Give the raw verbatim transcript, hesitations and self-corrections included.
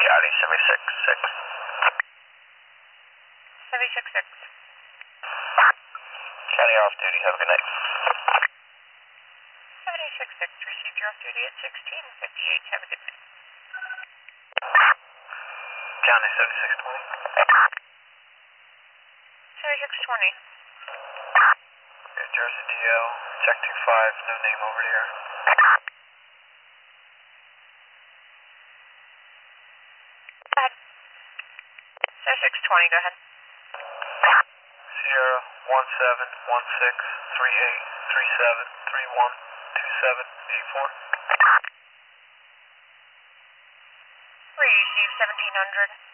Charlie, seventy-six six. seventy-six six. Charlie, off duty, have a good night. seventy-six six, received your off duty at sixteen fifty-eight, have a good night. Johnny, seventy-six twenty. seventy-six twenty. New Jersey D L, check two five, no name over the air. Go ahead. seventy-six twenty, go ahead. Sierra, one seven one six three eight three seven three one two seven eight four. Receive seventeen hundred.